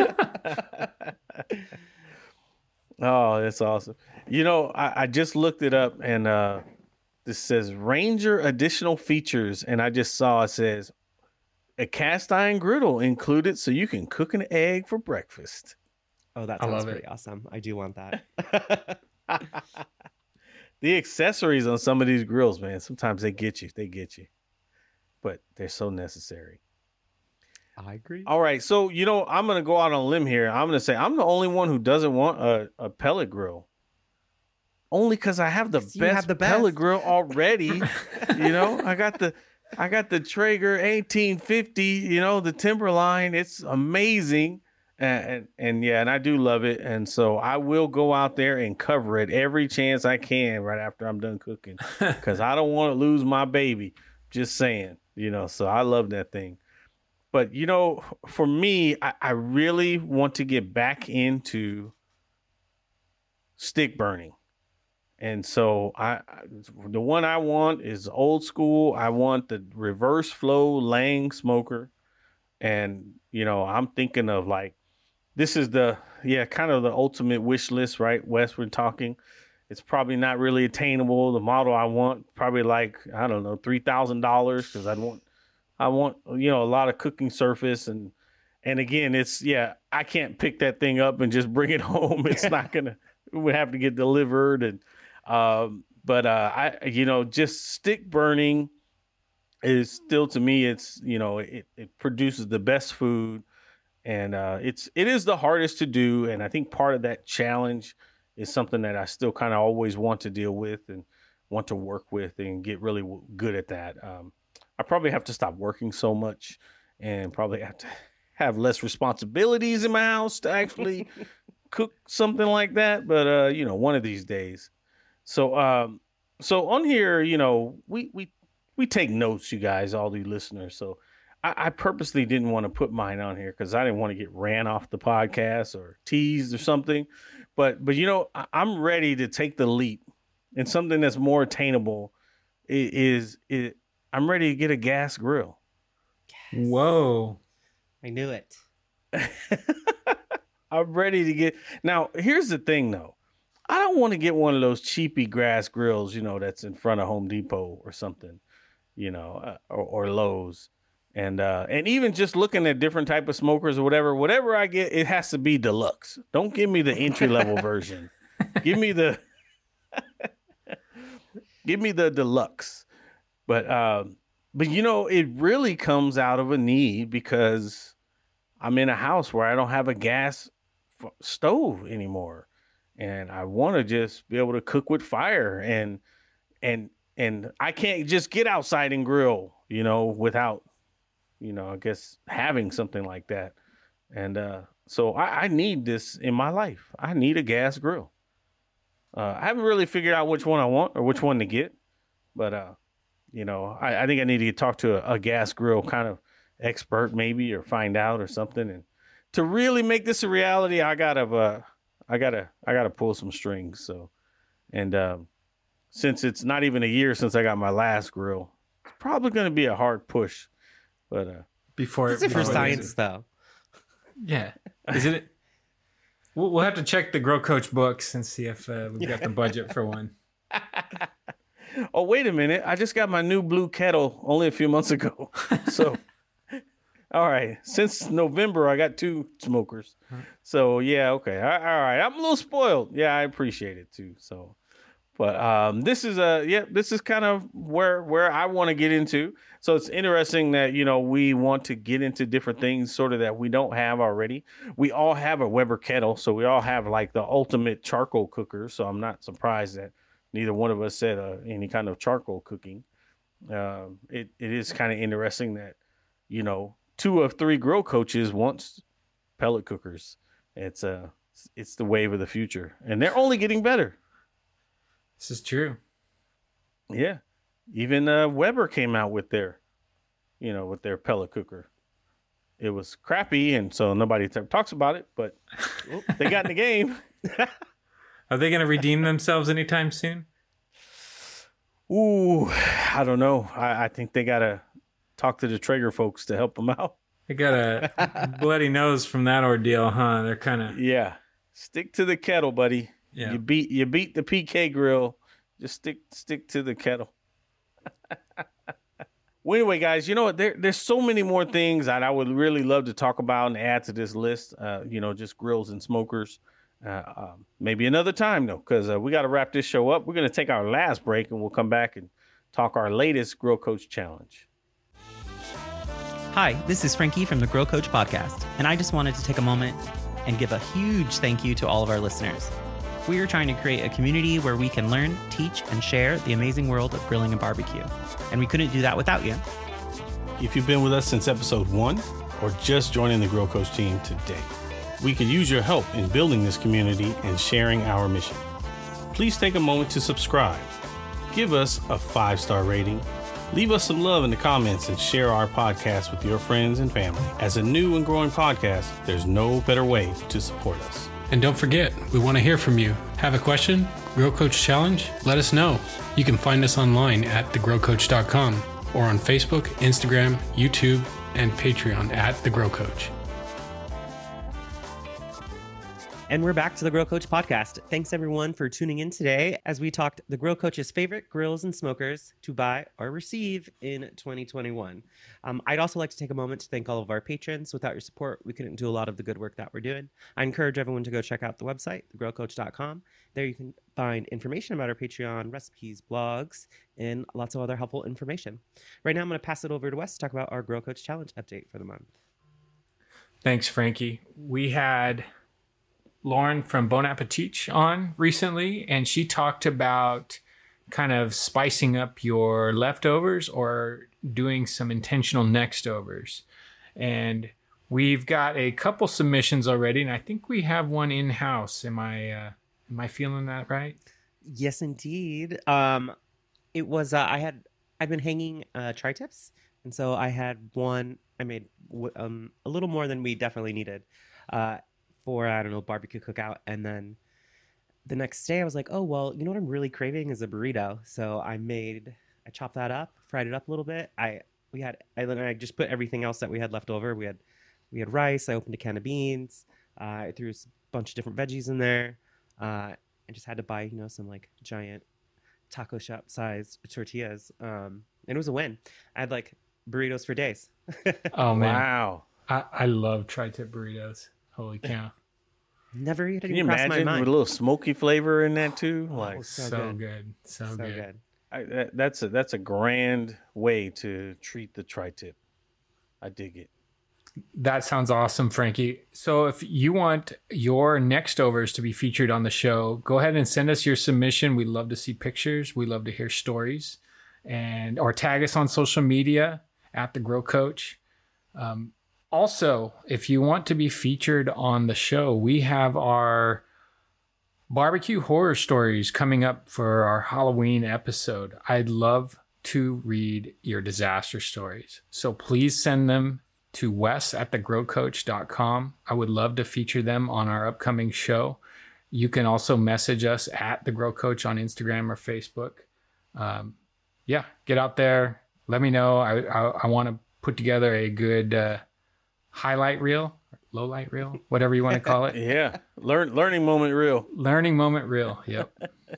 Oh, that's awesome. You know, I, I just looked it up, and uh, this says Ranger additional features, and I just saw it says a cast iron griddle included, so you can cook an egg for breakfast. Oh, that I sounds love pretty it. awesome. I do want that. The accessories on some of these grills, man, sometimes they get you. They get you. But they're so necessary. I agree. All right. So, you know, I'm going to go out on a limb here. I'm going to say I'm the only one who doesn't want a, a pellet grill. Only because I have the You best have the best. pellet grill already. You know, I got the I got the Traeger eighteen fifty, you know, the Timberline. It's amazing. And, and and yeah, and I do love it. And so I will go out there and cover it every chance I can right after I'm done cooking, because I don't want to lose my baby. Just saying, you know, so I love that thing. But, you know, for me, I, I really want to get back into stick burning. And so I, the one I want is old school. I want the reverse flow Lang smoker. And, you know, I'm thinking of like, this is the, yeah, kind of the ultimate wish list, right? Wes, we're talking. It's probably not really attainable. The model I want, probably like, I don't know, three thousand dollars because I want, I want, you know, a lot of cooking surface. And, and again, it's, yeah, I can't pick that thing up and just bring it home. It's not going to, it would have to get delivered. And, um, but, uh, I, you know, just stick burning is still, to me, it's, you know, it, it produces the best food. And uh, it's it is the hardest to do, and I think part of that challenge is something that I still kind of always want to deal with and want to work with and get really w- good at that. Um, I probably have to stop working so much and probably have to have less responsibilities in my house to actually cook something like that. But uh, you know, one of these days. So um, so on here, you know, we we we take notes, you guys, all the listeners. So. I purposely didn't want to put mine on here because I didn't want to get ran off the podcast or teased or something. But, but you know, I'm ready to take the leap, and something that's more attainable is, is I'm ready to get a gas grill. Yes. Whoa. I knew it. I'm ready to get. Now, here's the thing, though. I don't want to get one of those cheapy grass grills, you know, that's in front of Home Depot or something, you know, uh, or, or Lowe's. And uh, and even just looking at different type of smokers or whatever, whatever I get, it has to be deluxe. Don't give me the entry level version. Give me the give me the deluxe. But um, but you know, it really comes out of a need because I'm in a house where I don't have a gas f- stove anymore, and I want to just be able to cook with fire, and and and I can't just get outside and grill, you know, without. You know, I guess having something like that. And uh, so I, I need this in my life. I need a gas grill. Uh, I haven't really figured out which one I want or which one to get. But, uh, you know, I, I think I need to talk to a, a gas grill kind of expert maybe or find out or something. And to really make this a reality, I got to uh, I gotta, I gotta pull some strings. So, and um, since it's not even a year since I got my last grill, it's probably going to be a hard push. But uh, before it's it for science, it? though. Yeah, is it? We'll, we'll have to check the Grow Coach books and see if uh, we've got the budget for one. Oh, wait a minute! I just got my new blue kettle only a few months ago. So, all right, since November I got two smokers. So yeah, okay, all right. I'm a little spoiled. Yeah, I appreciate it too. So. But um, this is a yeah, this is kind of where where I want to get into. So it's interesting that, you know, we want to get into different things sort of that we don't have already. We all have a Weber kettle, so we all have like the ultimate charcoal cooker. So I'm not surprised that neither one of us said uh, any kind of charcoal cooking. Uh, it it is kind of interesting that, you know, two of three Grow Coaches wants pellet cookers. It's uh it's the wave of the future, and they're only getting better. This is true. Yeah. Even uh, Weber came out with their, you know, with their pellet cooker. It was crappy, and so nobody t- talks about it, but well, they got in the game. Are they going to redeem themselves anytime soon? Ooh, I don't know. I, I think they got to talk to the Traeger folks to help them out. They got a bloody nose from that ordeal, huh? They're kind of... Yeah. Stick to the kettle, buddy. Yeah. You beat you beat the P K grill. Just stick stick to the kettle. Well, anyway, guys, you know what? There there's so many more things that I would really love to talk about and add to this list. Uh, you know, just grills and smokers. Uh, um, maybe another time though, because uh, we got to wrap this show up. We're gonna take our last break, and we'll come back and talk our latest Grow Coach challenge. Hi, this is Frankie from the Grow Coach podcast, and I just wanted to take a moment and give a huge thank you to all of our listeners. We are trying to create a community where we can learn, teach, and share the amazing world of grilling and barbecue. And we couldn't do that without you. If you've been with us since episode one or just joining the Grow Coach team today, we could use your help in building this community and sharing our mission. Please take a moment to subscribe. Give us a five-star rating. Leave us some love in the comments and share our podcast with your friends and family. As a new and growing podcast, there's no better way to support us. And don't forget, we want to hear from you. Have a question? Grill Coach Challenge? Let us know. You can find us online at the grill coach dot com or on Facebook, Instagram, YouTube, and Patreon at The Grill Coach. And we're back to the Grill Coach podcast. Thanks everyone for tuning in today as we talked the Grill Coach's favorite grills and smokers to buy or receive in twenty twenty-one. Um, I'd also like to take a moment to thank all of our patrons. Without your support, we couldn't do a lot of the good work that we're doing. I encourage everyone to go check out the website, the grill coach dot com. There you can find information about our Patreon, recipes, blogs, and lots of other helpful information. Right now, I'm going to pass it over to Wes to talk about our Grill Coach Challenge update for the month. Thanks, Frankie. We had Lauren from Bon Appetit on recently, and she talked about kind of spicing up your leftovers or doing some intentional next overs. And we've got a couple submissions already, and I think we have one in-house. Am I uh, am I feeling that right? Yes, indeed. Um, it was uh, I had I've been hanging uh, tri-tips, and so I had one. I made w- um, a little more than we definitely needed. Uh, for, I don't know, barbecue cookout. And then the next day I was like, oh, well, you know what I'm really craving is a burrito. So I made, I chopped that up, fried it up a little bit. I, we had, I then I just put everything else that we had left over. We had, we had rice. I opened a can of beans. Uh, I threw a bunch of different veggies in there. Uh, I just had to buy, you know, some like giant taco shop sized tortillas. Um, and it was a win. I had like burritos for days. Oh man. Wow. I, I love tri-tip burritos. Holy cow. Never even Can you crossed my imagine mind. with a little smoky flavor in that too? Like, Oh, so So, good. good. So, So good. good. I, that, that's a that's a grand way to treat the tri-tip. I dig it. That sounds awesome, Frankie. So if you want your next overs to be featured on the show, go ahead and send us your submission. We love to see pictures. We love to hear stories, and or tag us on social media at the Grill Coach. Um, also, if you want to be featured on the show, we have our barbecue horror stories coming up for our Halloween episode. I'd love to read your disaster stories. So please send them to Wes at the grill coach dot com. I would love to feature them on our upcoming show. You can also message us at the Grill Coach on Instagram or Facebook. Um, yeah, get out there. Let me know. I I, I want to put together a good uh, highlight reel, low light reel, whatever you want to call it. Yeah, learn learning moment real. Learning moment reel. Yep.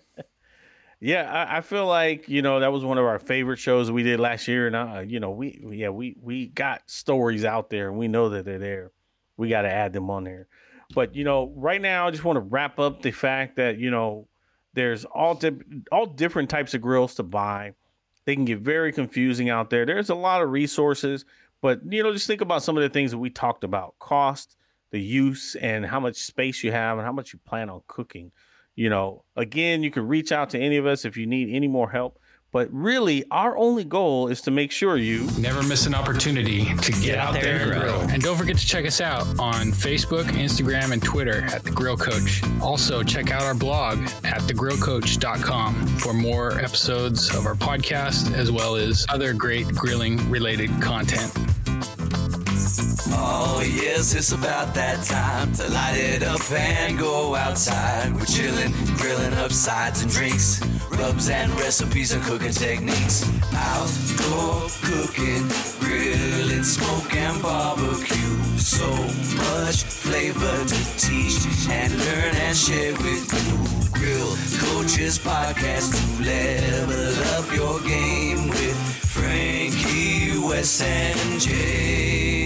Yeah, I, I feel like, you know, that was one of our favorite shows we did last year, and uh, you know, we yeah we we got stories out there, and we know that they're there. We got to add them on there. But you know, right now, I just want to wrap up the fact that, you know, there's all di- all different types of grills to buy. They can get very confusing out there. There's a lot of resources, but you know, just think about some of the things that we talked about: cost, the use, and how much space you have, and how much you plan on cooking. You know, again, you can reach out to any of us if you need any more help. But really, our only goal is to make sure you Never miss an opportunity to get, out there and grill. And don't forget to check us out on Facebook, Instagram, and Twitter at The Grill Coach. Also, check out our blog at the grill coach dot com for more episodes of our podcast, as well as other great grilling-related content. Oh yes, it's about that time to light it up and go outside. We're chilling, grilling up sides and drinks, rubs and recipes and cooking techniques. Outdoor cooking, grilling, smoke and barbecue. So much flavor to teach and learn and share with you. Grill Coaches Podcast to level up your game with Frankie, Wes, and Jay.